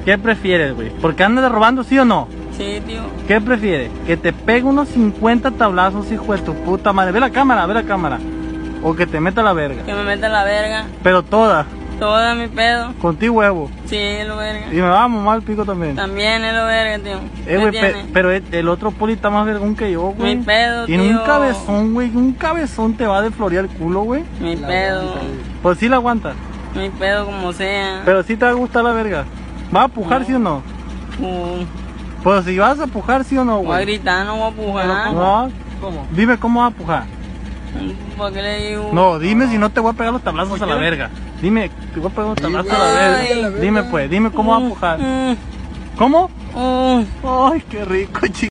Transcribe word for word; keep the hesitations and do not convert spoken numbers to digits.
¿Qué prefieres, güey? ¿Porque andas robando, sí o no? Sí, tío. ¿Qué prefieres? ¿Que te pegue unos cincuenta tablazos, hijo de tu puta madre? Ve la cámara, ve la cámara. ¿O que te meta la verga? Que me meta la verga. Pero toda. Toda mi pedo. Con ti huevo. Sí, es lo verga. Y me va a mamar el pico también. También es lo verga, tío. Eh, güey, pe pero el, el otro poli está más vergón que yo, güey. Mi pedo, Tiene tío. un cabezón, güey. Un cabezón te va a desflorear el culo, güey. Mi pedo. Pues sí la aguantas. Mi pedo como sea. Pero sí te va a gustar la verga. ¿Vas a pujar, no. sí o no? Uh, Pues si vas a pujar, sí o no, voy a güey. gritar, no voy a pujar. No. ¿Cómo? Dime cómo vas a pujar. ¿Para qué le digo? No, dime si no te voy a pegar los tablazos a la verga. Dime, te voy a pegar los tablazos a la Ay. verga. Dime pues, dime cómo vas a pujar. Mm, ¿Cómo? mm. Ay, qué rico, chico.